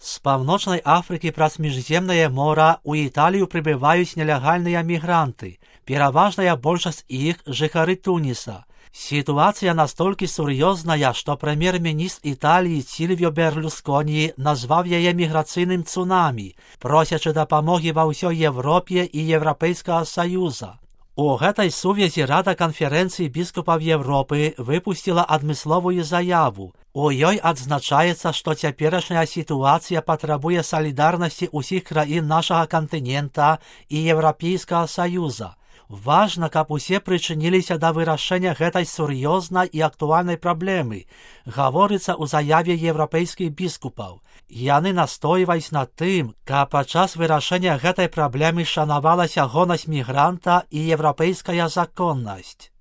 З Паўночнай Афрыкі праз міжземнае мора ў Італію прыбываюць нелегальныя мігранты. Пераважная большасць іх жыхары Туніса. Ситуація настолькі сур'ёзная, што прэм'ер-міністр Італіі Сільвіо Берлусконі назваў яе міграцыйным цунамі, просячы дапамогі ва ўсёй Европе і Еўрапейскага Саюза. У гэтай сувязі Рада канферэнцыі біскупаў Европы выпусціла адмысловую заяву. У ёй адзначаецца, што цяперашняя сітуацыя патрабуе салідарнасці ўсіх краін нашага кантынента і Еўрапейскага Саюза. Важна, каб усе прычыніліся да вырашэння гэтай сур'ёзнай і актуальнай праблемы, гаворыцца ў заяве еўрапейскіх біскупаў. Яны настойваюць на тым, каб падчас вырашэння гэтай праблемы шанавалася гонасць мігранта і еўрапейская законнасць.